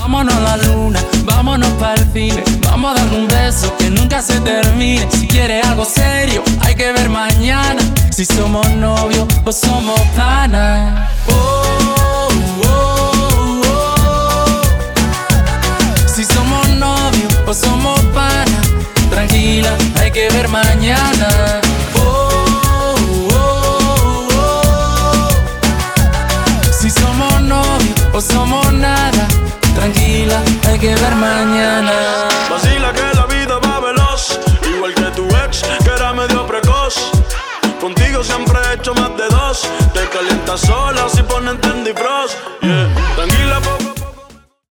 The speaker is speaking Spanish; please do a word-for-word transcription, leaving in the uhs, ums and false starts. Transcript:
vámonos a la luna, vámonos pa'l cine. Vamos a dar un beso que nunca se termine. Si quieres algo serio, hay que ver mañana. Si somos novios o somos panas. Oh, oh, oh, oh. Si somos novios o somos panas. Tranquila, hay que ver mañana. Oh, oh, oh. Si somos novios o somos nada. Tranquila, hay que ver mañana. Vacila que la vida va veloz, igual que tu ex, que era medio precoz. Contigo siempre he hecho más de dos. Te calientas solo